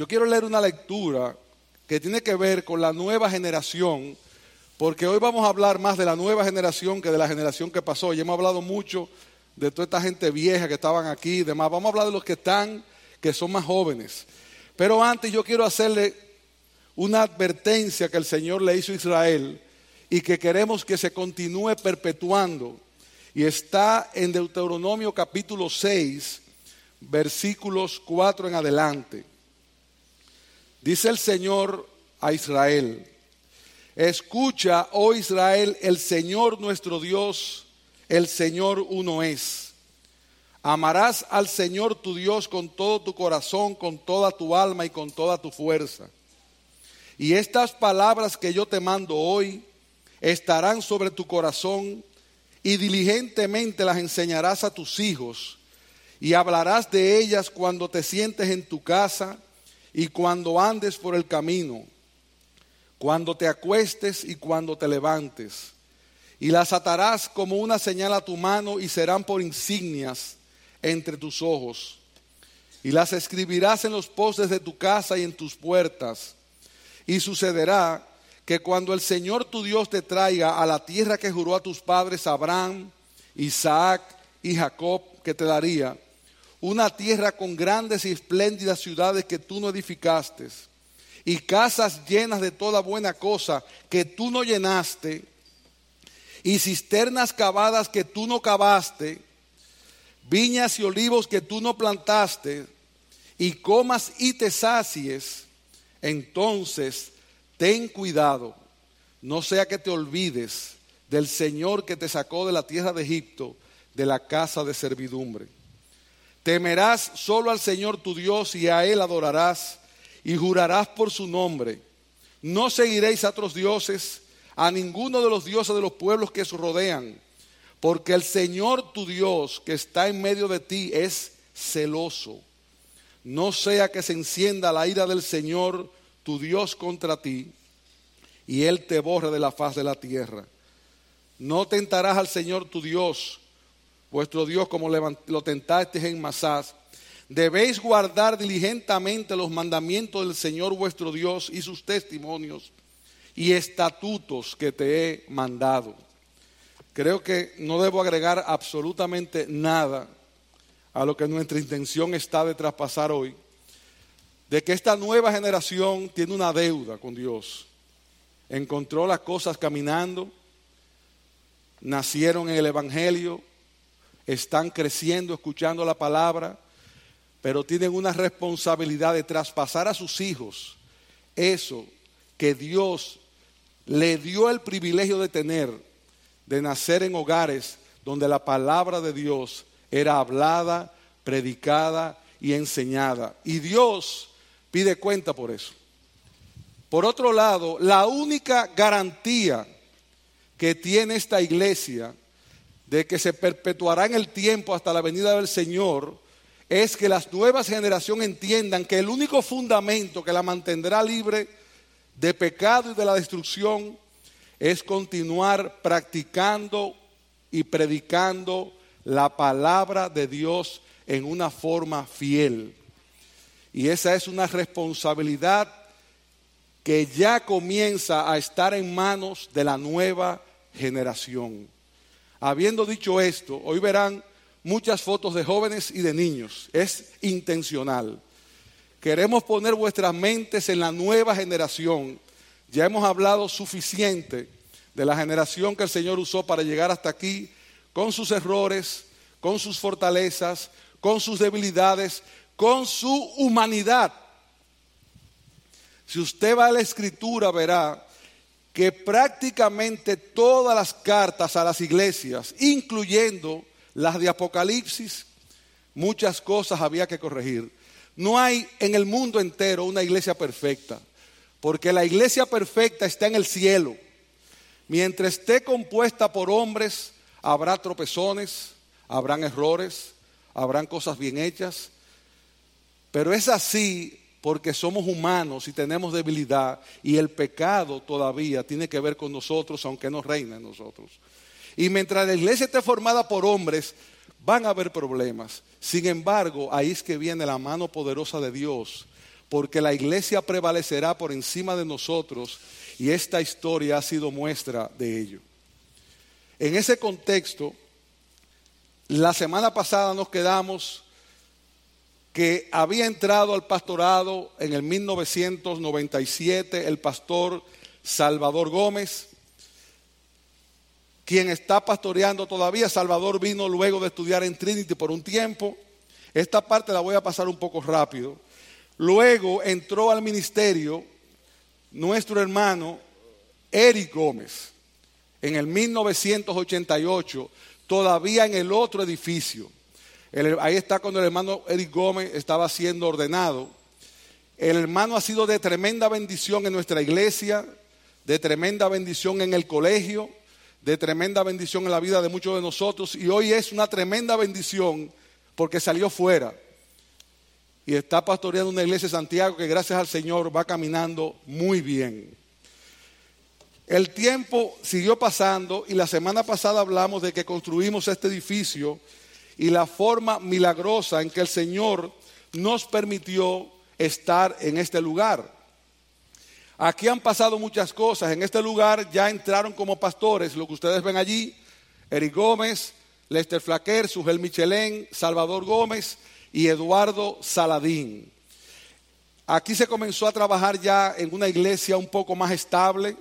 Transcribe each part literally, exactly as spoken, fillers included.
Yo quiero leer una lectura que tiene que ver con la nueva generación, porque hoy vamos a hablar más de la nueva generación que de la generación que pasó. Ya hemos hablado mucho de toda esta gente vieja que estaban aquí y demás. Vamos a hablar de los que están, que son más jóvenes. Pero antes yo quiero hacerle una advertencia que el Señor le hizo a Israel y que queremos que se continúe perpetuando. Y está en Deuteronomio capítulo seis, versículos cuatro en adelante. Dice el Señor a Israel: escucha, oh Israel, el Señor nuestro Dios, el Señor uno es. Amarás al Señor tu Dios con todo tu corazón, con toda tu alma y con toda tu fuerza. Y estas palabras que yo te mando hoy estarán sobre tu corazón, y diligentemente las enseñarás a tus hijos, y hablarás de ellas cuando te sientes en tu casa y cuando andes por el camino, cuando te acuestes y cuando te levantes. Y las atarás como una señal a tu mano y serán por insignias entre tus ojos. Y las escribirás en los postes de tu casa y en tus puertas. Y sucederá que cuando el Señor tu Dios te traiga a la tierra que juró a tus padres Abraham, Isaac y Jacob que te daría, una tierra con grandes y espléndidas ciudades que tú no edificaste, y casas llenas de toda buena cosa que tú no llenaste, y cisternas cavadas que tú no cavaste, viñas y olivos que tú no plantaste, y comas y te sacies, entonces ten cuidado, no sea que te olvides del Señor que te sacó de la tierra de Egipto, de la casa de servidumbre. Temerás solo al Señor tu Dios y a Él adorarás y jurarás por su nombre. No seguiréis a otros dioses, a ninguno de los dioses de los pueblos que os rodean, porque el Señor tu Dios que está en medio de ti es celoso. No sea que se encienda la ira del Señor tu Dios contra ti y Él te borre de la faz de la tierra. No tentarás al Señor tu Dios, vuestro Dios, como lo tentasteis en Masás. Debéis guardar diligentemente los mandamientos del Señor vuestro Dios y sus testimonios y estatutos que te he mandado. Creo que no debo agregar absolutamente nada a lo que nuestra intención está de traspasar hoy, de que esta nueva generación tiene una deuda con Dios. Encontró las cosas caminando, nacieron en el Evangelio, están creciendo, escuchando la palabra, pero tienen una responsabilidad de traspasar a sus hijos eso que Dios le dio el privilegio de tener, de nacer en hogares donde la palabra de Dios era hablada, predicada y enseñada. Y Dios pide cuenta por eso. Por otro lado, la única garantía que tiene esta iglesia de que se perpetuará en el tiempo hasta la venida del Señor, es que las nuevas generaciones entiendan que el único fundamento que la mantendrá libre de pecado y de la destrucción es continuar practicando y predicando la palabra de Dios en una forma fiel. Y esa es una responsabilidad que ya comienza a estar en manos de la nueva generación. Habiendo dicho esto, hoy verán muchas fotos de jóvenes y de niños. Es intencional. Queremos poner vuestras mentes en la nueva generación. Ya hemos hablado suficiente de la generación que el Señor usó para llegar hasta aquí, con sus errores, con sus fortalezas, con sus debilidades, con su humanidad. Si usted va a la Escritura, verá que prácticamente todas las cartas a las iglesias, incluyendo las de Apocalipsis, muchas cosas había que corregir. No hay en el mundo entero una iglesia perfecta, porque la iglesia perfecta está en el cielo. Mientras esté compuesta por hombres, habrá tropezones, habrán errores, habrán cosas bien hechas, pero es así porque somos humanos y tenemos debilidad, y el pecado todavía tiene que ver con nosotros, aunque no reina en nosotros. Y mientras la iglesia esté formada por hombres, van a haber problemas. Sin embargo, ahí es que viene la mano poderosa de Dios porque la iglesia prevalecerá por encima de nosotros y esta historia ha sido muestra de ello. En ese contexto, la semana pasada nos quedamos que había entrado al pastorado en el mil novecientos noventa y siete el pastor Salvador Gómez, quien está pastoreando todavía. Salvador vino luego de estudiar en Trinity por un tiempo. Esta parte la voy a pasar un poco rápido. Luego entró al ministerio nuestro hermano Eric Gómez en el mil novecientos ochenta y ocho, todavía en el otro edificio. El, ahí está cuando el hermano Eric Gómez estaba siendo ordenado. El hermano ha sido de tremenda bendición en nuestra iglesia, de tremenda bendición en el colegio, de tremenda bendición en la vida de muchos de nosotros, y hoy es una tremenda bendición porque salió fuera y está pastoreando una iglesia de Santiago que gracias al Señor va caminando muy bien. El tiempo siguió pasando y la semana pasada hablamos de que construimos este edificio y la forma milagrosa en que el Señor nos permitió estar en este lugar. Aquí han pasado muchas cosas. En este lugar ya entraron como pastores, lo que ustedes ven allí, Eric Gómez, Lester Flaquer, Sugel Michelén, Salvador Gómez y Eduardo Saladín. Aquí se comenzó a trabajar ya en una iglesia un poco más estable,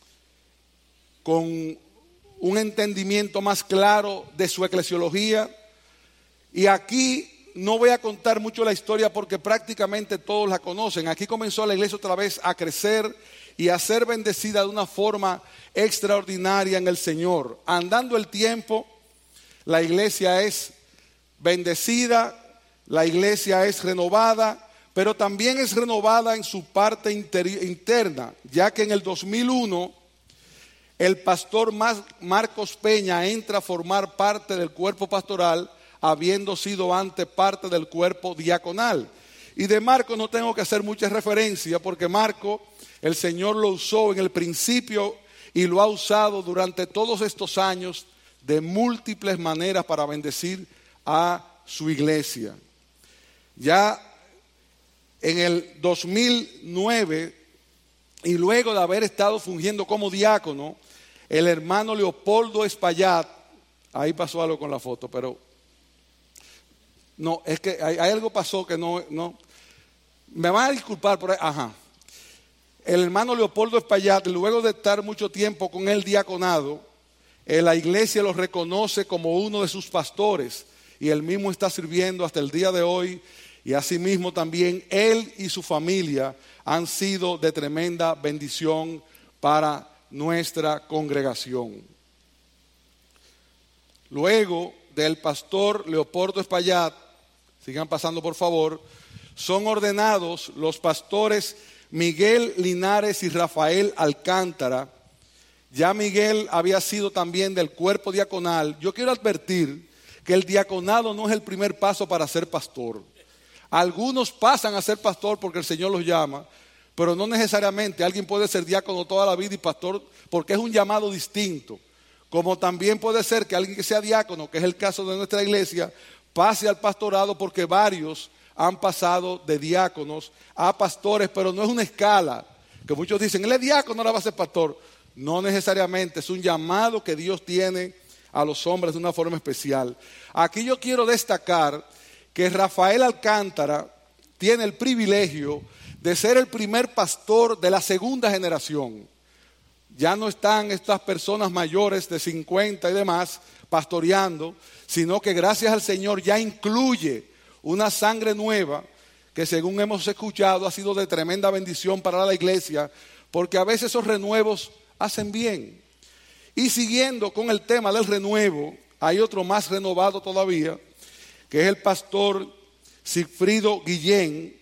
con un entendimiento más claro de su eclesiología. Y aquí no voy a contar mucho la historia porque prácticamente todos la conocen. Aquí comenzó la iglesia otra vez a crecer y a ser bendecida de una forma extraordinaria en el Señor. Andando el tiempo, la iglesia es bendecida, la iglesia es renovada, pero también es renovada en su parte interi- interna, ya que en el dos mil uno el pastor Marcos Peña entra a formar parte del cuerpo pastoral, habiendo sido antes parte del cuerpo diaconal. Y de Marco no tengo que hacer mucha referencia porque Marco, el Señor lo usó en el principio y lo ha usado durante todos estos años de múltiples maneras para bendecir a su iglesia. Ya en el dos mil nueve, y luego de haber estado fungiendo como diácono, el hermano Leopoldo Espaillat, ahí pasó algo con la foto, pero no, es que hay, hay algo pasó que no, no, me van a disculpar por ahí, ajá. El hermano Leopoldo Espaillat, luego de estar mucho tiempo con el diaconado, eh, la iglesia lo reconoce como uno de sus pastores y él mismo está sirviendo hasta el día de hoy, y asimismo también él y su familia han sido de tremenda bendición para nuestra congregación. Luego del pastor Leopoldo Espaillat, sigan pasando por favor, son ordenados los pastores Miguel Linares y Rafael Alcántara. Ya Miguel había sido también del cuerpo diaconal. Yo quiero advertir que el diaconado no es el primer paso para ser pastor. Algunos pasan a ser pastor porque el Señor los llama, pero no necesariamente. Alguien puede ser diácono toda la vida y pastor porque es un llamado distinto. Como también puede ser que alguien que sea diácono, que es el caso de nuestra iglesia, pase al pastorado porque varios han pasado de diáconos a pastores, pero no es una escala. Que muchos dicen, él es diácono, ahora va a ser pastor. No necesariamente, es un llamado que Dios tiene a los hombres de una forma especial. Aquí yo quiero destacar que Rafael Alcántara tiene el privilegio de ser el primer pastor de la segunda generación. Ya no están estas personas mayores de cincuenta y demás pastoreando, sino que gracias al Señor ya incluye una sangre nueva que, según hemos escuchado, ha sido de tremenda bendición para la iglesia, porque a veces esos renuevos hacen bien. Y siguiendo con el tema del renuevo, hay otro más renovado todavía, que es el pastor Sigfrido Guillén,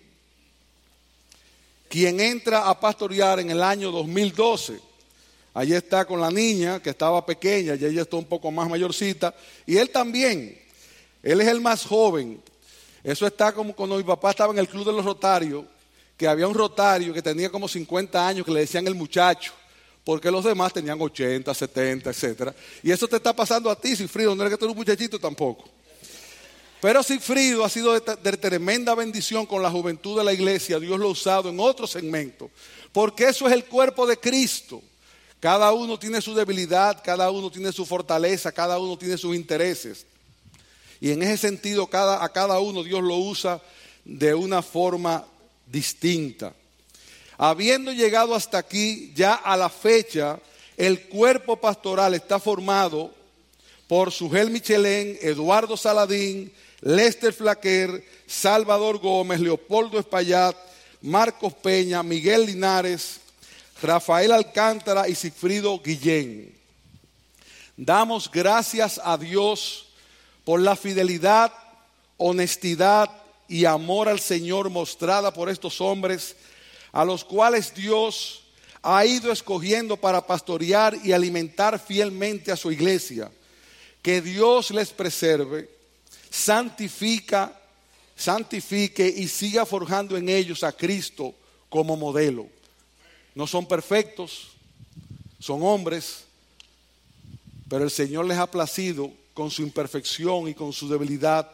quien entra a pastorear en el año dos mil doce. Allí está con la niña que estaba pequeña, y ella está un poco más mayorcita, y él también, él es el más joven. Eso está como cuando mi papá estaba en el club de los Rotarios, que había un rotario que tenía como cincuenta años, que le decían el muchacho, porque los demás tenían ochenta, setenta, etcétera. Y eso te está pasando a ti, Sigfrido, no eres que tú eres un muchachito tampoco. Pero Sigfrido ha sido de, de tremenda bendición con la juventud de la iglesia. Dios lo ha usado en otro segmento. Porque eso es el cuerpo de Cristo. Cada uno tiene su debilidad, cada uno tiene su fortaleza, cada uno tiene sus intereses. Y en ese sentido cada, a cada uno Dios lo usa de una forma distinta. Habiendo llegado hasta aquí, ya a la fecha, el cuerpo pastoral está formado por Sugel Michelén, Eduardo Saladín, Lester Flaquer, Salvador Gómez, Leopoldo Espaillat, Marcos Peña, Miguel Linares, Rafael Alcántara y Sigfrido Guillén. Damos gracias a Dios por la fidelidad, honestidad y amor al Señor mostrada por estos hombres, a los cuales Dios ha ido escogiendo para pastorear y alimentar fielmente a su iglesia. Que Dios les preserve, santifica, santifique y siga forjando en ellos a Cristo como modelo. No son perfectos, son hombres, pero el Señor les ha placido con su imperfección y con su debilidad,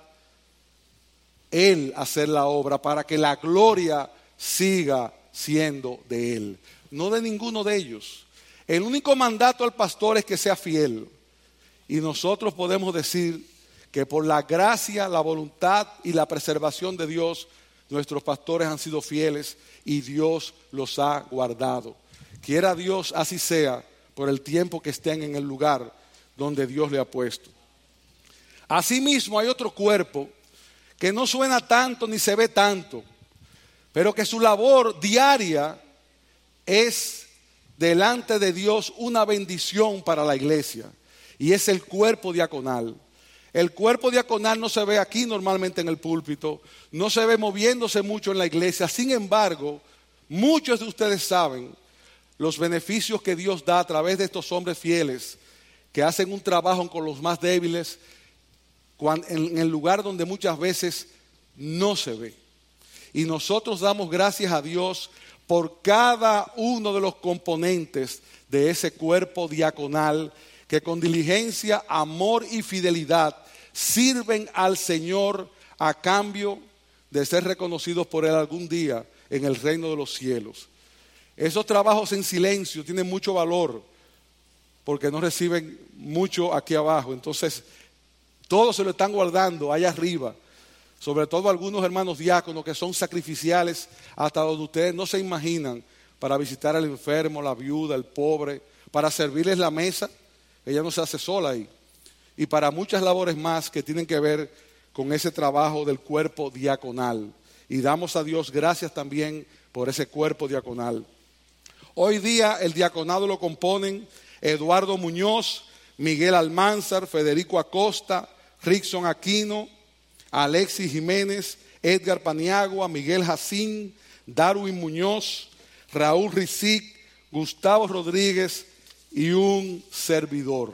Él hacer la obra para que la gloria siga siendo de Él, no de ninguno de ellos. El único mandato al pastor es que sea fiel. Y nosotros podemos decir que por la gracia, la voluntad y la preservación de Dios, nuestros pastores han sido fieles y Dios los ha guardado. Quiera Dios así sea por el tiempo que estén en el lugar donde Dios le ha puesto. Asimismo hay otro cuerpo que no suena tanto ni se ve tanto, pero que su labor diaria es delante de Dios una bendición para la iglesia. Y es el cuerpo diaconal. El cuerpo diaconal no se ve aquí normalmente en el púlpito, no se ve moviéndose mucho en la iglesia. Sin embargo, muchos de ustedes saben los beneficios que Dios da a través de estos hombres fieles que hacen un trabajo con los más débiles en el lugar donde muchas veces no se ve. Y nosotros damos gracias a Dios por cada uno de los componentes de ese cuerpo diaconal que con diligencia, amor y fidelidad sirven al Señor a cambio de ser reconocidos por Él algún día en el reino de los cielos. Esos trabajos en silencio tienen mucho valor porque no reciben mucho aquí abajo. Entonces, todos se lo están guardando allá arriba. Sobre todo algunos hermanos diáconos que son sacrificiales hasta donde ustedes no se imaginan para visitar al enfermo, la viuda, el pobre, para servirles la mesa. Ella no se hace sola ahí. Y para muchas labores más que tienen que ver con ese trabajo del cuerpo diaconal. Y damos a Dios gracias también por ese cuerpo diaconal. Hoy día el diaconado lo componen Eduardo Muñoz, Miguel Almanzar, Federico Acosta, Rickson Aquino, Alexis Jiménez, Edgar Paniagua, Miguel Jacín, Darwin Muñoz, Raúl Rizic, Gustavo Rodríguez y un servidor.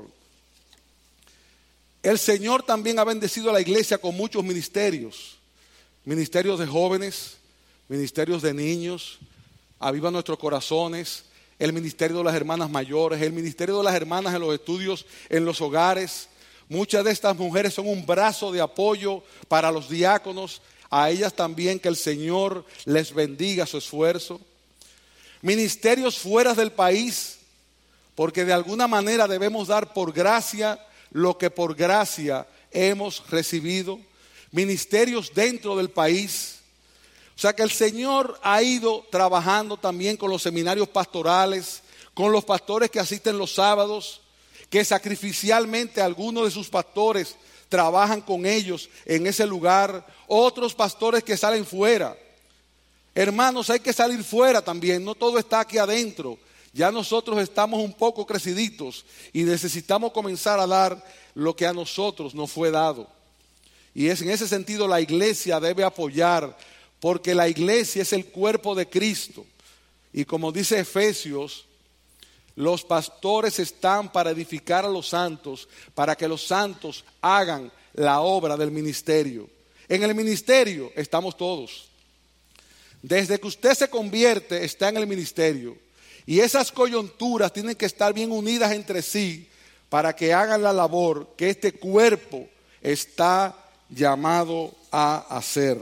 El Señor también ha bendecido a la iglesia con muchos ministerios. Ministerios de jóvenes, ministerios de niños, aviva nuestros corazones, el ministerio de las hermanas mayores, el ministerio de las hermanas en los estudios, en los hogares. Muchas de estas mujeres son un brazo de apoyo para los diáconos, a ellas también que el Señor les bendiga su esfuerzo. Ministerios fuera del país, porque de alguna manera debemos dar por gracia lo que por gracia hemos recibido. Ministerios dentro del país. O sea que el Señor ha ido trabajando también con los seminarios pastorales, con los pastores que asisten los sábados, que sacrificialmente algunos de sus pastores trabajan con ellos en ese lugar, otros pastores que salen fuera. Hermanos, hay que salir fuera también, no todo está aquí adentro. Ya nosotros estamos un poco creciditos y necesitamos comenzar a dar lo que a nosotros nos fue dado. Y es en ese sentido la iglesia debe apoyar, porque la iglesia es el cuerpo de Cristo. Y como dice Efesios, los pastores están para edificar a los santos, para que los santos hagan la obra del ministerio. En el ministerio estamos todos. Desde que usted se convierte, está en el ministerio. Y esas coyunturas tienen que estar bien unidas entre sí para que hagan la labor que este cuerpo está llamado a hacer.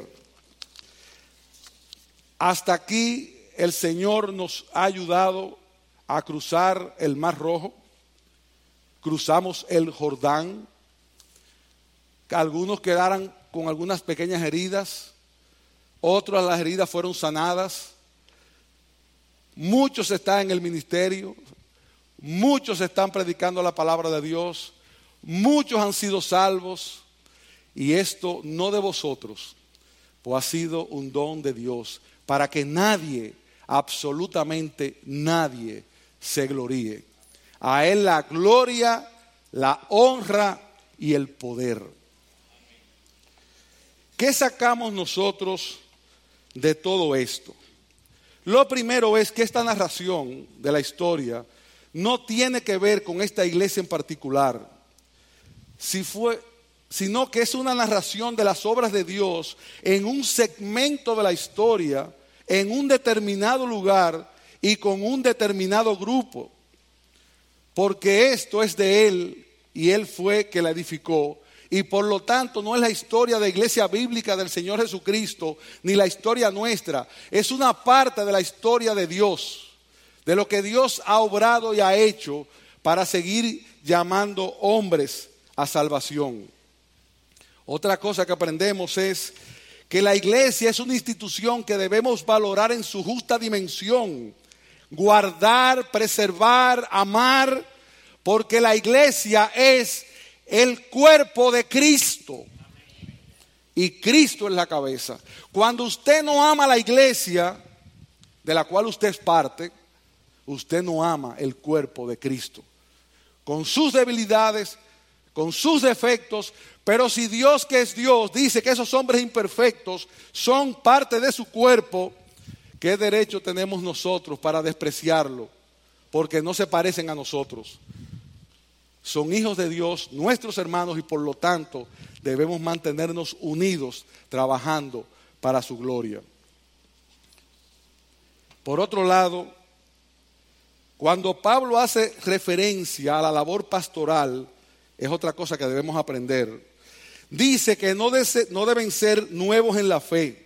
Hasta aquí el Señor nos ha ayudado a cruzar el Mar Rojo. Cruzamos el Jordán. Algunos quedaron con algunas pequeñas heridas. Otras las heridas fueron sanadas. Muchos están en el ministerio. Muchos están predicando la palabra de Dios. Muchos han sido salvos. Y esto no de vosotros, pues ha sido un don de Dios, para que nadie, absolutamente nadie, se gloríe. A Él la gloria, la honra y el poder. ¿Qué sacamos nosotros de todo esto? Lo primero es que esta narración de la historia no tiene que ver con esta iglesia en particular, si fue, sino que es una narración de las obras de Dios en un segmento de la historia, en un determinado lugar y con un determinado grupo. Porque esto es de Él y Él fue que la edificó. Y por lo tanto no es la historia de iglesia bíblica del Señor Jesucristo, ni la historia nuestra. Es una parte de la historia de Dios, de lo que Dios ha obrado y ha hecho para seguir llamando hombres a salvación. Otra cosa que aprendemos es que la iglesia es una institución que debemos valorar en su justa dimensión, guardar, preservar, amar, porque la iglesia es el cuerpo de Cristo y Cristo es la cabeza. Cuando usted no ama la iglesia de la cual usted es parte, usted no ama el cuerpo de Cristo, con sus debilidades, con sus defectos. Pero si Dios, que es Dios, dice que esos hombres imperfectos son parte de su cuerpo, ¿qué derecho tenemos nosotros para despreciarlo? Porque no se parecen a nosotros. Son hijos de Dios, nuestros hermanos, y por lo tanto debemos mantenernos unidos, trabajando para su gloria. Por otro lado, cuando Pablo hace referencia a la labor pastoral, es otra cosa que debemos aprender. Dice que no, de ser, no deben ser nuevos en la fe,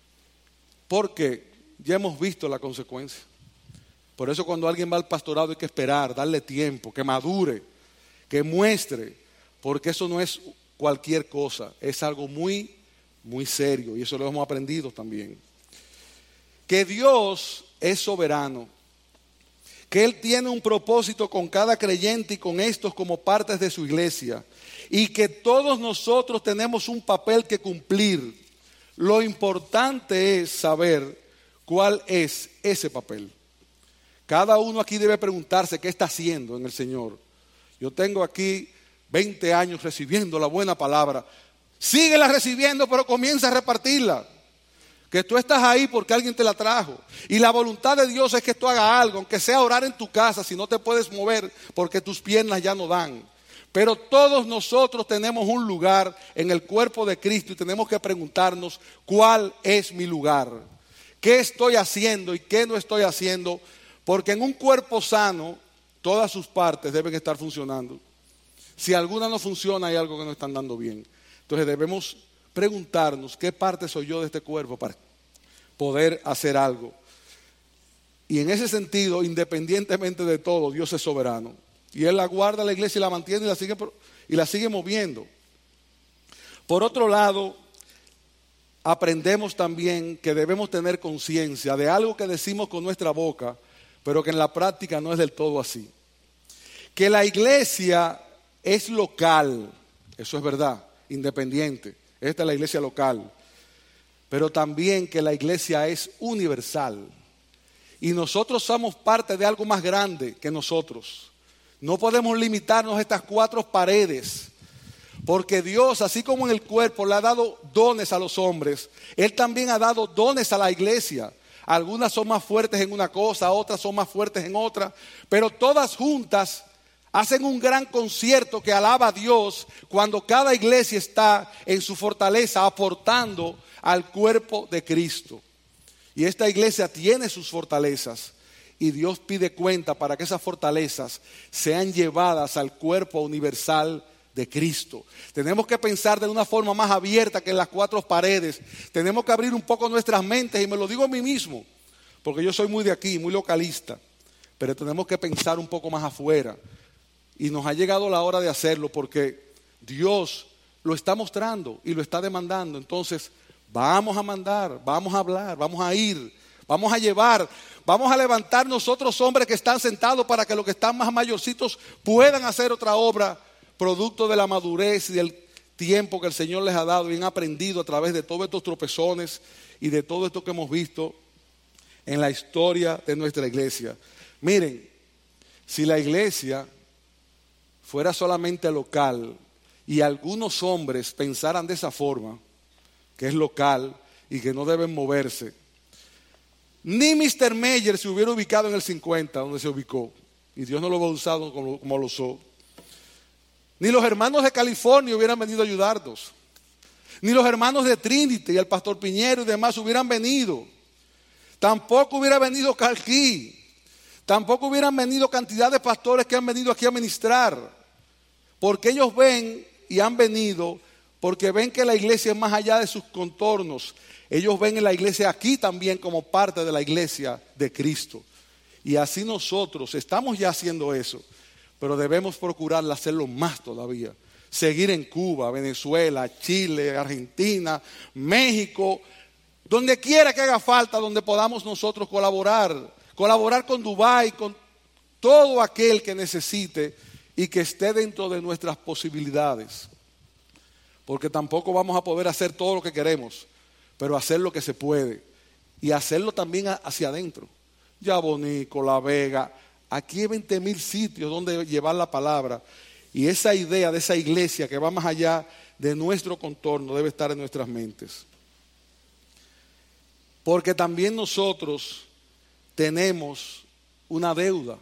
porque ya hemos visto la consecuencia. Por eso cuando alguien va al pastorado hay que esperar, darle tiempo, que madure, que muestre, porque eso no es cualquier cosa, es algo muy, muy serio, y eso lo hemos aprendido también. Que Dios es soberano, que Él tiene un propósito con cada creyente y con estos como partes de su iglesia, y que todos nosotros tenemos un papel que cumplir. Lo importante es saber cuál es ese papel. Cada uno aquí debe preguntarse qué está haciendo en el Señor. Yo tengo aquí veinte años recibiendo la buena palabra. Síguela recibiendo, pero comienza a repartirla. Que tú estás ahí porque alguien te la trajo. Y la voluntad de Dios es que tú hagas algo, aunque sea orar en tu casa, si no te puedes mover porque tus piernas ya no dan. Pero todos nosotros tenemos un lugar en el cuerpo de Cristo y tenemos que preguntarnos cuál es mi lugar. ¿Qué estoy haciendo y qué no estoy haciendo? Porque en un cuerpo sano, todas sus partes deben estar funcionando. Si alguna no funciona, hay algo que no están dando bien. Entonces debemos preguntarnos qué parte soy yo de este cuerpo para poder hacer algo. Y en ese sentido, independientemente de todo, Dios es soberano. Y Él la guarda, la iglesia, y la mantiene y la sigue, y la sigue moviendo. Por otro lado, aprendemos también que debemos tener conciencia de algo que decimos con nuestra boca, pero que en la práctica no es del todo así. Que la iglesia es local, eso es verdad, independiente. Esta es la iglesia local. Pero también que la iglesia es universal. Y nosotros somos parte de algo más grande que nosotros. No podemos limitarnos a estas cuatro paredes. Porque Dios, así como en el cuerpo, le ha dado dones a los hombres, Él también ha dado dones a la iglesia. Algunas son más fuertes en una cosa, otras son más fuertes en otra. Pero todas juntas hacen un gran concierto que alaba a Dios cuando cada iglesia está en su fortaleza aportando al cuerpo de Cristo. Y esta iglesia tiene sus fortalezas y Dios pide cuenta para que esas fortalezas sean llevadas al cuerpo universal de Cristo. Tenemos que pensar de una forma más abierta que en las cuatro paredes. Tenemos que abrir un poco nuestras mentes, y me lo digo a mí mismo, porque yo soy muy de aquí, muy localista, pero tenemos que pensar un poco más afuera. Y nos ha llegado la hora de hacerlo, porque Dios lo está mostrando y lo está demandando. Entonces, vamos a mandar, vamos a hablar, vamos a ir, vamos a llevar, vamos a levantar nosotros hombres que están sentados para que los que están más mayorcitos puedan hacer otra obra, producto de la madurez y del tiempo que el Señor les ha dado y han aprendido a través de todos estos tropezones y de todo esto que hemos visto en la historia de nuestra iglesia. Miren, si la iglesia fuera solamente local y algunos hombres pensaran de esa forma, que es local y que no deben moverse, ni mister Meyer se hubiera ubicado en el cincuenta, donde se ubicó, y Dios no lo hubiera usado como, como lo usó. Ni los hermanos de California hubieran venido a ayudarnos. Ni los hermanos de Trinity y el pastor Piñero y demás hubieran venido. Tampoco hubiera venido Calquí. Tampoco hubieran venido cantidad de pastores que han venido aquí a ministrar. Porque ellos ven y han venido porque ven que la iglesia es más allá de sus contornos. Ellos ven en la iglesia aquí también como parte de la iglesia de Cristo. Y así nosotros estamos ya haciendo eso. Pero debemos procurar hacerlo más todavía. Seguir en Cuba, Venezuela, Chile, Argentina, México, donde quiera que haga falta, donde podamos nosotros colaborar. Colaborar con Dubái, con todo aquel que necesite y que esté dentro de nuestras posibilidades. Porque tampoco vamos a poder hacer todo lo que queremos, pero hacer lo que se puede. Y hacerlo también hacia adentro. Yabonico, La Vega. Aquí hay veinte mil sitios donde llevar la palabra. Y esa idea de esa iglesia que va más allá de nuestro contorno debe estar en nuestras mentes. Porque también nosotros tenemos una deuda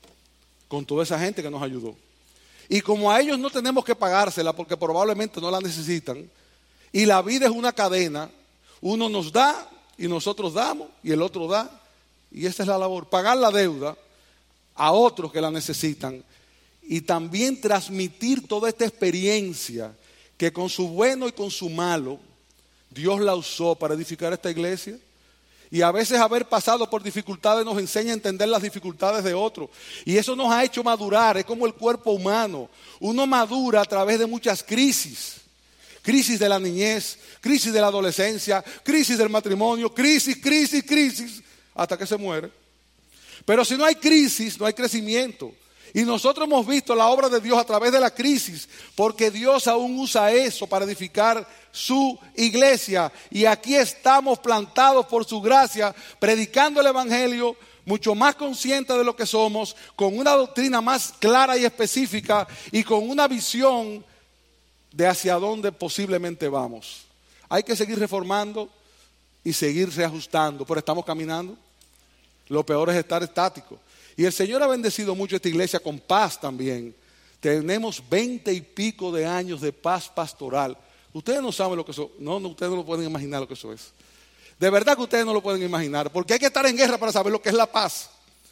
con toda esa gente que nos ayudó. Y como a ellos no tenemos que pagársela porque probablemente no la necesitan, y la vida es una cadena, uno nos da y nosotros damos y el otro da, y esa es la labor, pagar la deuda a otros que la necesitan y también transmitir toda esta experiencia que con su bueno y con su malo Dios la usó para edificar esta iglesia. Y a veces haber pasado por dificultades nos enseña a entender las dificultades de otros. Y eso nos ha hecho madurar, es como el cuerpo humano. Uno madura a través de muchas crisis. Crisis de la niñez, crisis de la adolescencia, crisis del matrimonio, crisis, crisis, crisis, hasta que se muere. Pero si no hay crisis, no hay crecimiento. Y nosotros hemos visto la obra de Dios a través de la crisis, porque Dios aún usa eso para edificar su iglesia. Y aquí estamos plantados por su gracia, predicando el evangelio, mucho más conscientes de lo que somos, con una doctrina más clara y específica y con una visión de hacia dónde posiblemente vamos. Hay que seguir reformando y seguir reajustando, pero estamos caminando. Lo peor es estar estático. Y el Señor ha bendecido mucho esta iglesia con paz también. Tenemos veinte y pico de años de paz pastoral. Ustedes no saben lo que eso es. No, no, ustedes no lo pueden imaginar lo que eso es. De verdad que ustedes no lo pueden imaginar. Porque hay que estar en guerra para saber lo que es la paz.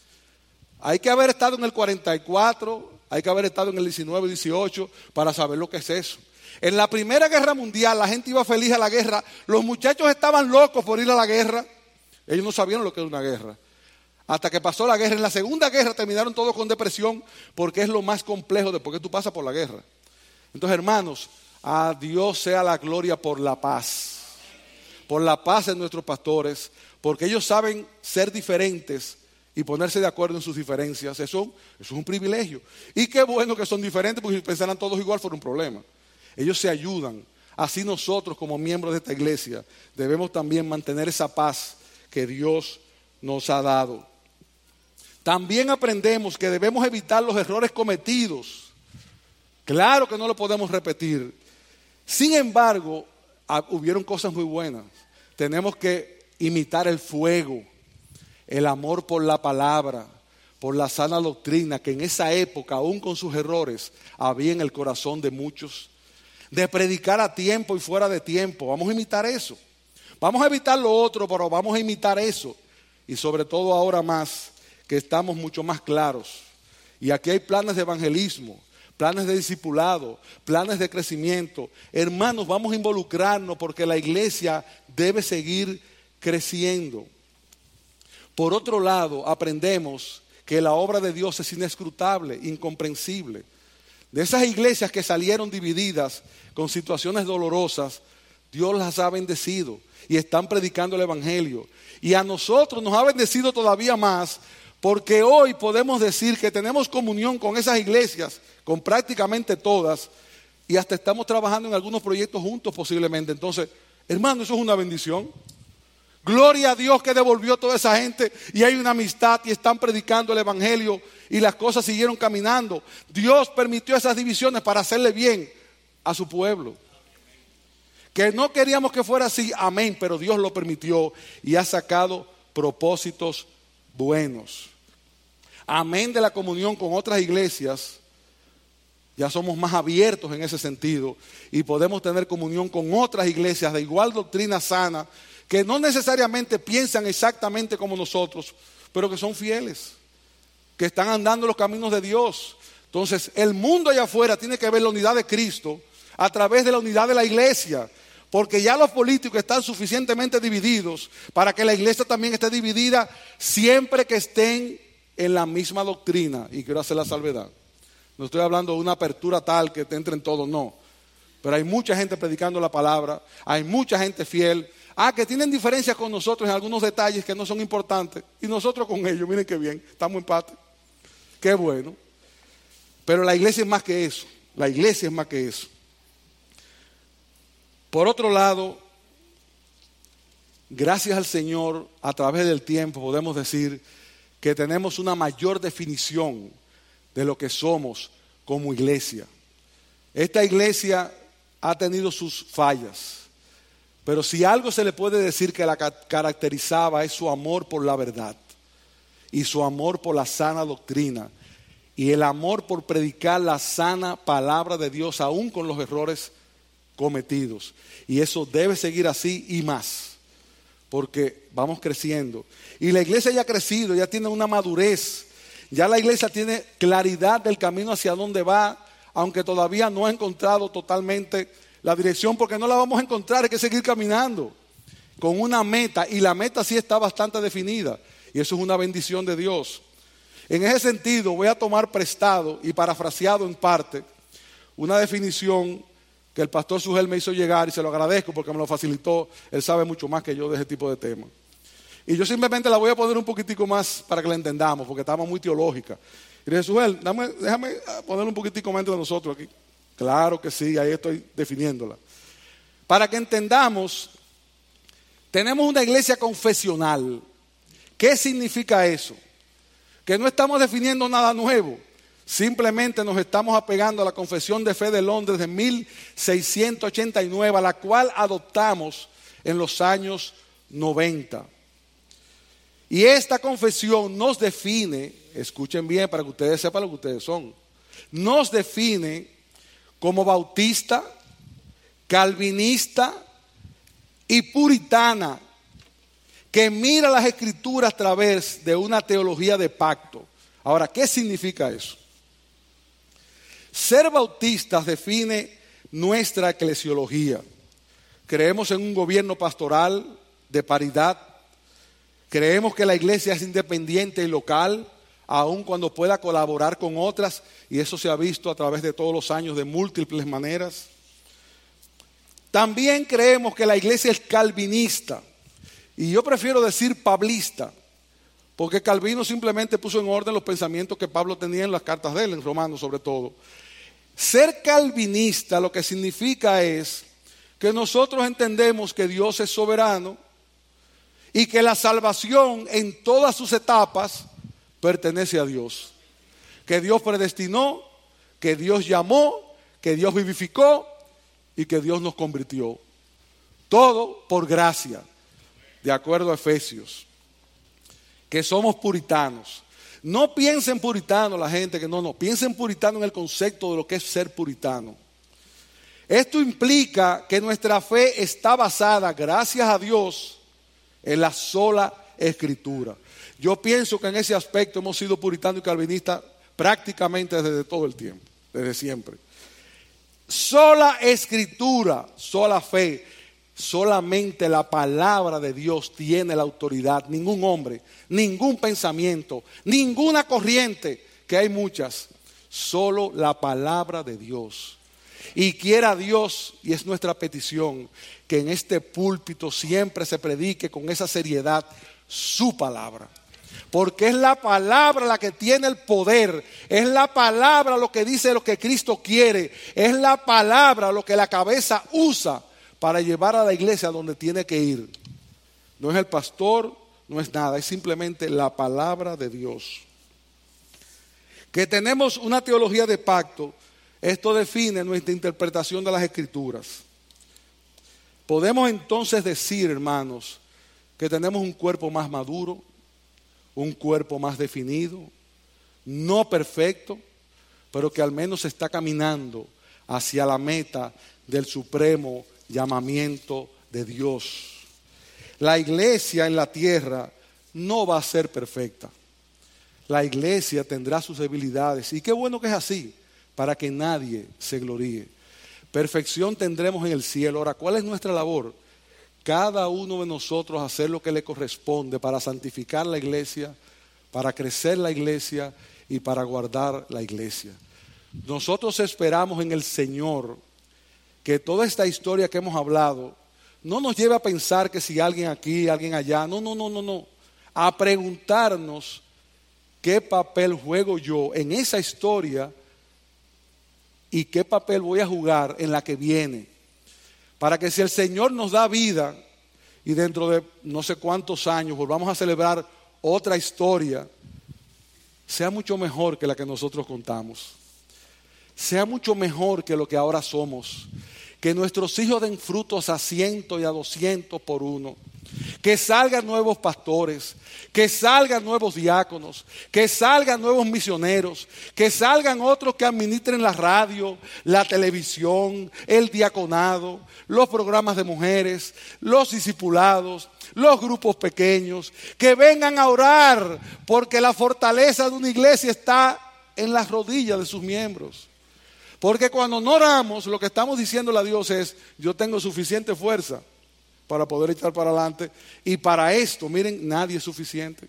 Hay que haber estado en el cuarenta y cuatro, hay que haber estado en el diecinueve, dieciocho para saber lo que es eso. En la Primera Guerra Mundial la gente iba feliz a la guerra. Los muchachos estaban locos por ir a la guerra. Ellos no sabían lo que era una guerra. Hasta que pasó la guerra. En la Segunda Guerra terminaron todos con depresión porque es lo más complejo después que tú pasas por la guerra. Entonces, hermanos, a Dios sea la gloria por la paz. Por la paz de nuestros pastores, porque ellos saben ser diferentes y ponerse de acuerdo en sus diferencias. Eso, eso es un privilegio. Y qué bueno que son diferentes, porque si pensaran todos igual fuera un problema. Ellos se ayudan. Así nosotros como miembros de esta iglesia debemos también mantener esa paz que Dios nos ha dado. También aprendemos que debemos evitar los errores cometidos. Claro que no lo podemos repetir. Sin embargo, hubieron cosas muy buenas. Tenemos que imitar el fuego, el amor por la palabra, por la sana doctrina que en esa época, aún con sus errores, había en el corazón de muchos. De predicar a tiempo y fuera de tiempo. Vamos a imitar eso. Vamos a evitar lo otro, pero vamos a imitar eso. Y sobre todo ahora más, que estamos mucho más claros. Y aquí hay planes de evangelismo planes de discipulado, planes de crecimiento. Hermanos, vamos a involucrarnos porque la iglesia debe seguir creciendo. Por otro lado, aprendemos que la obra de Dios es inescrutable, incomprensible. De esas iglesias que salieron divididas con situaciones dolorosas, Dios las ha bendecido y están predicando el evangelio. Y a nosotros nos ha bendecido todavía más, porque hoy podemos decir que tenemos comunión con esas iglesias, con prácticamente todas, y hasta estamos trabajando en algunos proyectos juntos posiblemente. Entonces, hermano, eso es una bendición. Gloria a Dios que devolvió a toda esa gente y hay una amistad y están predicando el evangelio y las cosas siguieron caminando. Dios permitió esas divisiones para hacerle bien a su pueblo. Que no queríamos que fuera así, amén, pero Dios lo permitió y ha sacado propósitos buenos. Amén de la comunión con otras iglesias. Ya somos más abiertos en ese sentido y podemos tener comunión con otras iglesias de igual doctrina sana, que no necesariamente piensan exactamente como nosotros, pero que son fieles, que están andando los caminos de Dios. Entonces, el mundo allá afuera tiene que ver la unidad de Cristo a través de la unidad de la iglesia, porque ya los políticos están suficientemente divididos para que la iglesia también esté dividida siempre que estén en la misma doctrina. Y quiero hacer la salvedad. No estoy hablando de una apertura tal que te entren todos, no. Pero hay mucha gente predicando la palabra, hay mucha gente fiel. Ah, que tienen diferencias con nosotros en algunos detalles que no son importantes. Y nosotros con ellos, miren qué bien, estamos en empate. Qué bueno. Pero la iglesia es más que eso. La iglesia es más que eso. Por otro lado, gracias al Señor, a través del tiempo podemos decir que tenemos una mayor definición de lo que somos como iglesia. Esta iglesia ha tenido sus fallas. Pero si algo se le puede decir que la caracterizaba es su amor por la verdad y su amor por la sana doctrina y el amor por predicar la sana palabra de Dios aún con los errores cometidos. Y eso debe seguir así y más, porque vamos creciendo. Y la iglesia ya ha crecido, ya tiene una madurez, ya la iglesia tiene claridad del camino hacia dónde va, aunque todavía no ha encontrado totalmente la dirección, porque no la vamos a encontrar, hay que seguir caminando con una meta, y la meta sí está bastante definida, y eso es una bendición de Dios. En ese sentido voy a tomar prestado y parafraseado en parte una definición que el pastor Sugel me hizo llegar, y se lo agradezco porque me lo facilitó. Él sabe mucho más que yo de ese tipo de temas, y yo simplemente la voy a poner un poquitico más para que la entendamos, porque estamos muy teológica. Y le dije, Sugel, dame, déjame poner un poquitico más entre nosotros aquí. Claro que sí, ahí estoy definiéndola. Para que entendamos, tenemos una iglesia confesional. ¿Qué significa eso? Que no estamos definiendo nada nuevo. Simplemente nos estamos apegando a la Confesión de Fe de Londres de mil seiscientos ochenta y nueve, a la cual adoptamos en los años noventa. Y esta confesión nos define, escuchen bien para que ustedes sepan lo que ustedes son, nos define como bautista, calvinista y puritana, que mira las escrituras a través de una teología de pacto. Ahora, ¿qué significa eso? Ser bautistas define nuestra eclesiología. Creemos en un gobierno pastoral de paridad. Creemos que la iglesia es independiente y local, aun cuando pueda colaborar con otras, y eso se ha visto a través de todos los años de múltiples maneras. También creemos que la iglesia es calvinista, y yo prefiero decir pablista, porque Calvino simplemente puso en orden los pensamientos que Pablo tenía en las cartas de él, en Romanos sobre todo. Ser calvinista lo que significa es que nosotros entendemos que Dios es soberano y que la salvación en todas sus etapas pertenece a Dios. Que Dios predestinó, que Dios llamó, que Dios vivificó y que Dios nos convirtió. Todo por gracia, de acuerdo a Efesios. Que somos puritanos. No piensen puritano la gente, que no, no. Piensen puritano en el concepto de lo que es ser puritano. Esto implica que nuestra fe está basada, gracias a Dios, en la sola Escritura. Yo pienso que en ese aspecto hemos sido puritanos y calvinistas prácticamente desde todo el tiempo. desde siempre. Sola escritura, sola fe, solamente la palabra de Dios tiene la autoridad. Ningún hombre, ningún pensamiento, ninguna corriente, que hay muchas, solo la palabra de Dios. Y quiera Dios, y es nuestra petición, que en este púlpito siempre se predique con esa seriedad su palabra. Porque es la palabra la que tiene el poder, es la palabra lo que dice lo que Cristo quiere, es la palabra lo que la cabeza usa para llevar a la iglesia donde tiene que ir. No es el pastor, no es nada, es simplemente la palabra de Dios. Que tenemos una teología de pacto, esto define nuestra interpretación de las Escrituras. Podemos entonces decir, hermanos, que tenemos un cuerpo más maduro, un cuerpo más definido, no perfecto, pero que al menos está caminando hacia la meta del supremo llamamiento de Dios. La iglesia en la tierra no va a ser perfecta. La iglesia tendrá sus debilidades, y qué bueno que es así, para que nadie se gloríe. Perfección tendremos en el cielo. Ahora, ¿cuál es nuestra labor? Cada uno de nosotros hacer lo que le corresponde para santificar la iglesia, para crecer la iglesia y para guardar la iglesia. Nosotros esperamos en el Señor que toda esta historia que hemos hablado no nos lleve a pensar que si alguien aquí, alguien allá, no, no, no, no, no, a preguntarnos qué papel juego yo en esa historia y qué papel voy a jugar en la que viene. Para que si el Señor nos da vida y dentro de no sé cuántos años volvamos a celebrar otra historia, sea mucho mejor que la que nosotros contamos. Sea mucho mejor que lo que ahora somos. Que nuestros hijos den frutos a ciento y a doscientos por uno. Que salgan nuevos pastores, que salgan nuevos diáconos, que salgan nuevos misioneros, que salgan otros que administren la radio, la televisión, el diaconado, los programas de mujeres, los discipulados, los grupos pequeños, que vengan a orar, porque la fortaleza de una iglesia está en las rodillas de sus miembros. Porque cuando no oramos, lo que estamos diciéndole a Dios es: yo tengo suficiente fuerza para poder echar para adelante, y para esto, miren, nadie es suficiente.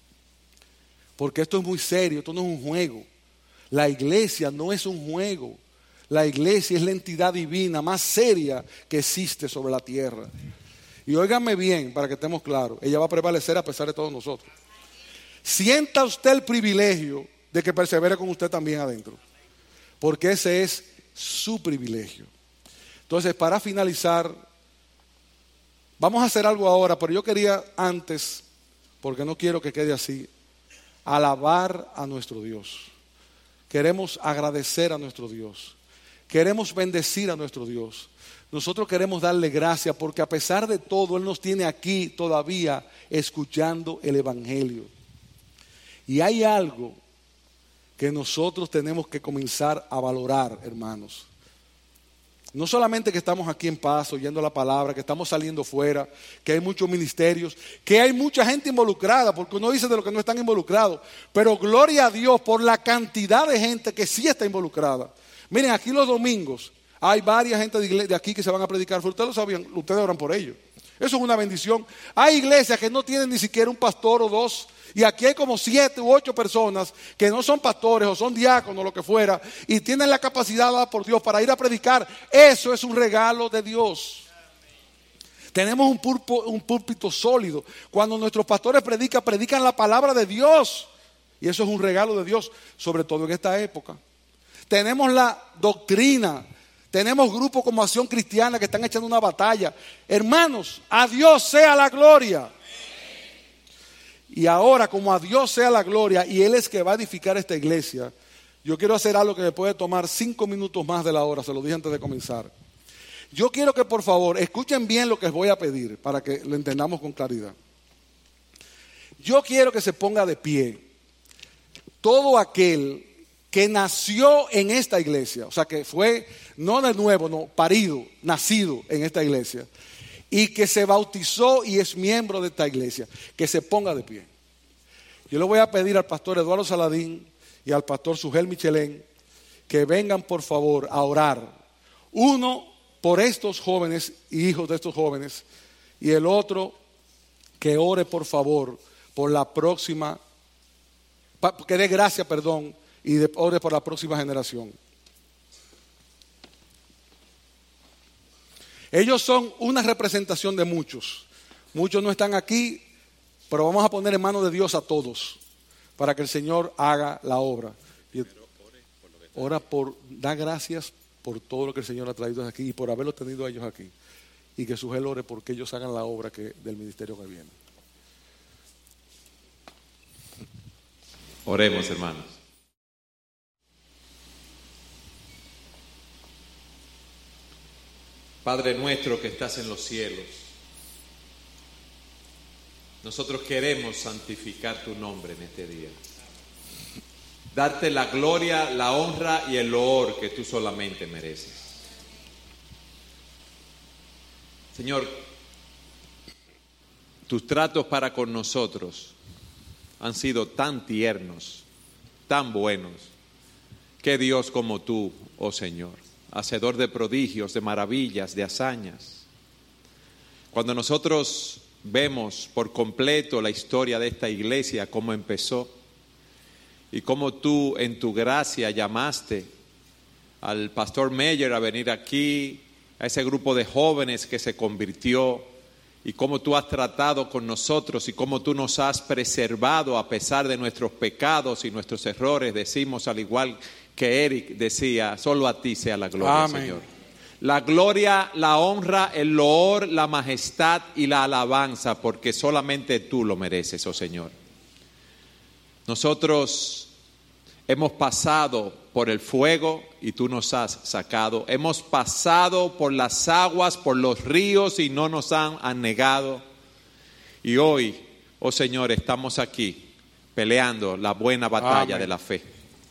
Porque esto es muy serio, esto no es un juego. La iglesia no es un juego. La iglesia es la entidad divina más seria que existe sobre la tierra. Y óiganme bien, para que estemos claros, ella va a prevalecer a pesar de todos nosotros. Sienta usted el privilegio de que persevere con usted también adentro, porque ese es su privilegio. Entonces, para finalizar, vamos a hacer algo ahora, pero yo quería antes, porque no quiero que quede así, alabar a nuestro Dios. Queremos agradecer a nuestro Dios. Queremos bendecir a nuestro Dios. Nosotros queremos darle gracias porque a pesar de todo, Él nos tiene aquí todavía escuchando el Evangelio. Y hay algo que nosotros tenemos que comenzar a valorar, hermanos. No solamente que estamos aquí en paz oyendo la palabra, que estamos saliendo fuera, que hay muchos ministerios, que hay mucha gente involucrada, porque uno dice de los que no están involucrados, pero gloria a Dios por la cantidad de gente que sí está involucrada. Miren, aquí los domingos hay varias gente de, iglesia, de aquí que se van a predicar, ustedes lo sabían, ustedes oran por ellos. Eso es una bendición. Hay iglesias que no tienen ni siquiera un pastor o dos, y aquí hay como siete u ocho personas que no son pastores o son diáconos, lo que fuera, y tienen la capacidad dada por Dios para ir a predicar. Eso es un regalo de Dios. Tenemos un, pulpo, un púlpito sólido. Cuando nuestros pastores predican, predican la palabra de Dios, y eso es un regalo de Dios, sobre todo en esta época. Tenemos la doctrina. Tenemos grupos como Acción Cristiana que están echando una batalla. Hermanos, a Dios sea la gloria. Y ahora, como a Dios sea la gloria y Él es que va a edificar esta iglesia, yo quiero hacer algo que me puede tomar cinco minutos más de la hora, se lo dije antes de comenzar. Yo quiero que por favor escuchen bien lo que les voy a pedir para que lo entendamos con claridad. Yo quiero que se ponga de pie todo aquel que nació en esta iglesia, o sea que fue no de nuevo, no, parido, nacido en esta iglesia, y que se bautizó y es miembro de esta iglesia, que se ponga de pie. Yo le voy a pedir al pastor Eduardo Saladín y al pastor Sugel Michelén que vengan por favor a orar. Uno por estos jóvenes y hijos de estos jóvenes, y el otro que ore por favor por la próxima, que dé gracia, perdón, y de, ore por la próxima generación. Ellos son una representación de muchos. Muchos no están aquí, pero vamos a poner en manos de Dios a todos para que el Señor haga la obra. Y ora por, da gracias por todo lo que el Señor ha traído aquí y por haberlo tenido a ellos aquí. Y que su gel ore porque ellos hagan la obra que, del ministerio que viene. Oremos, hermanos. Padre nuestro que estás en los cielos, nosotros queremos santificar tu nombre en este día. Darte la gloria, la honra y el loor que tú solamente mereces. Señor, tus tratos para con nosotros han sido tan tiernos, tan buenos, que Dios como tú, oh Señor, hacedor de prodigios, de maravillas, de hazañas. Cuando nosotros vemos por completo la historia de esta iglesia, cómo empezó, y cómo tú en tu gracia llamaste al pastor Meyer a venir aquí, a ese grupo de jóvenes que se convirtió, y cómo tú has tratado con nosotros y cómo tú nos has preservado a pesar de nuestros pecados y nuestros errores. Decimos al igual que Eric decía, solo a ti sea la gloria, Amén. Señor. La gloria, la honra, el loor, la majestad y la alabanza, porque solamente tú lo mereces, oh Señor. Nosotros hemos pasado por el fuego y tú nos has sacado. Hemos pasado por las aguas, por los ríos y no nos han anegado. Y hoy, oh Señor, estamos aquí peleando la buena batalla Amén. De la fe.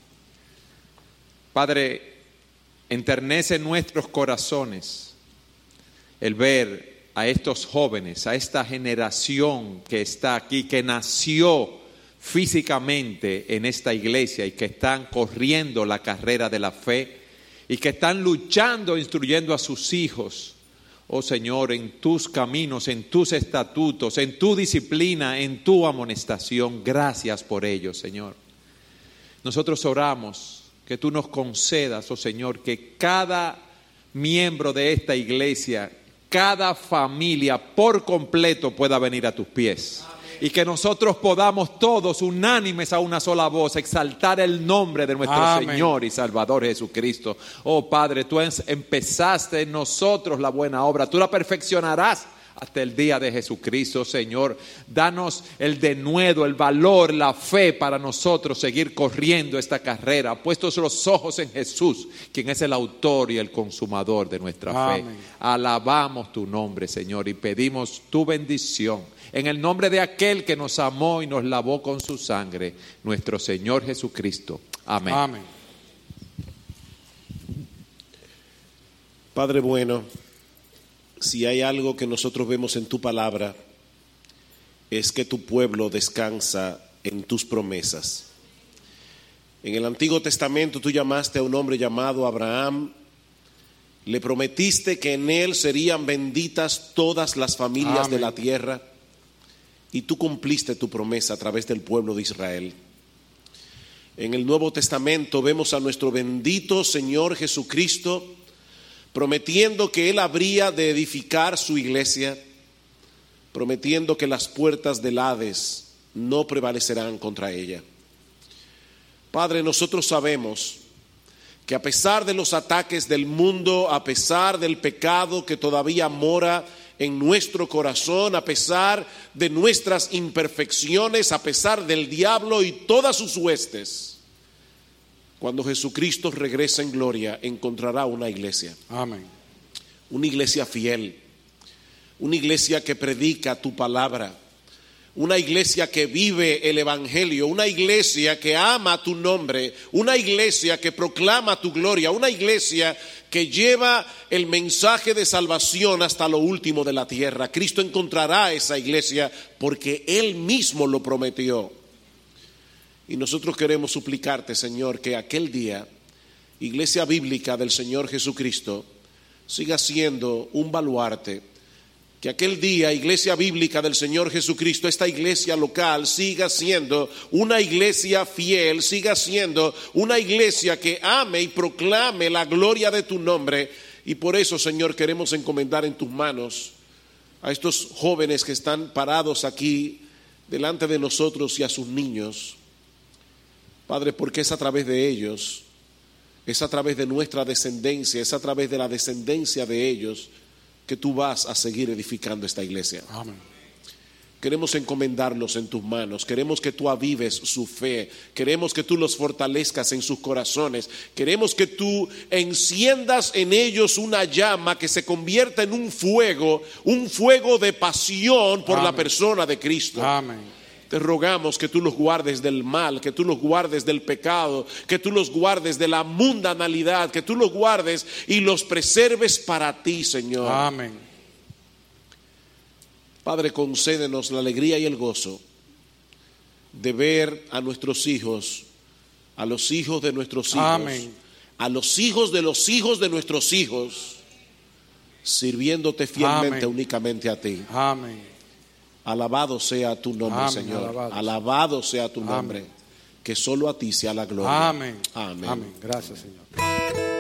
Padre, enternece nuestros corazones el ver a estos jóvenes, a esta generación que está aquí, que nació físicamente en esta iglesia y que están corriendo la carrera de la fe y que están luchando, instruyendo a sus hijos, oh Señor, en tus caminos, en tus estatutos, en tu disciplina, en tu amonestación. Gracias por ello, Señor. Nosotros oramos que tú nos concedas, oh Señor, que cada miembro de esta iglesia, cada familia por completo pueda venir a tus pies. Y que nosotros podamos todos, unánimes a una sola voz, exaltar el nombre de nuestro Amén. Señor y Salvador Jesucristo. Oh Padre, tú empezaste en nosotros la buena obra, tú la perfeccionarás hasta el día de Jesucristo, Señor. Danos el denuedo, el valor, la fe para nosotros seguir corriendo esta carrera, puestos los ojos en Jesús, quien es el autor y el consumador de nuestra Amén. Fe. Alabamos tu nombre, Señor, y pedimos tu bendición. En el nombre de aquel que nos amó y nos lavó con su sangre, nuestro Señor Jesucristo. Amén. Amén. Padre bueno, si hay algo que nosotros vemos en tu palabra, es que tu pueblo descansa en tus promesas. En el Antiguo Testamento tú llamaste a un hombre llamado Abraham, le prometiste que en él serían benditas todas las familias Amén. De la tierra. Y tú cumpliste tu promesa a través del pueblo de Israel. En el Nuevo Testamento vemos a nuestro bendito Señor Jesucristo prometiendo que Él habría de edificar su iglesia, prometiendo que las puertas del Hades no prevalecerán contra ella. Padre, nosotros sabemos que a pesar de los ataques del mundo, a pesar del pecado que todavía mora en nuestro corazón, a pesar de nuestras imperfecciones, a pesar del diablo y todas sus huestes, cuando Jesucristo regresa en gloria, encontrará una iglesia. Amén. Una iglesia fiel, una iglesia que predica tu palabra, una iglesia que vive el evangelio, una iglesia que ama tu nombre, una iglesia que proclama tu gloria, una iglesia que lleva el mensaje de salvación hasta lo último de la tierra. Cristo encontrará esa iglesia porque Él mismo lo prometió. Y nosotros queremos suplicarte, Señor, que aquel día Iglesia Bíblica del Señor Jesucristo siga siendo un baluarte. Que aquel día, Iglesia Bíblica del Señor Jesucristo, esta iglesia local, siga siendo una iglesia fiel, siga siendo una iglesia que ame y proclame la gloria de tu nombre. Y por eso, Señor, queremos encomendar en tus manos a estos jóvenes que están parados aquí delante de nosotros y a sus niños. Padre, porque es a través de ellos, es a través de nuestra descendencia, es a través de la descendencia de ellos que tú vas a seguir edificando esta iglesia. Amén. Queremos encomendarlos en tus manos, queremos que tú avives su fe, queremos que tú los fortalezcas en sus corazones, queremos que tú enciendas en ellos una llama que se convierta en un fuego, un fuego de pasión por Amén. La persona de Cristo. Amén. Te rogamos que tú los guardes del mal, que tú los guardes del pecado, que tú los guardes de la mundanalidad, que tú los guardes y los preserves para ti, Señor. Amén. Padre, concédenos la alegría y el gozo de ver a nuestros hijos, a los hijos de nuestros hijos, Amén. a los hijos de los hijos de nuestros hijos, sirviéndote fielmente Amén. únicamente a ti. Amén. Alabado sea tu nombre, Amén, Señor. alabado. Alabado sea tu nombre. Amén. Que solo a ti sea la gloria. Amén. Amén. Amén. Gracias, Señor.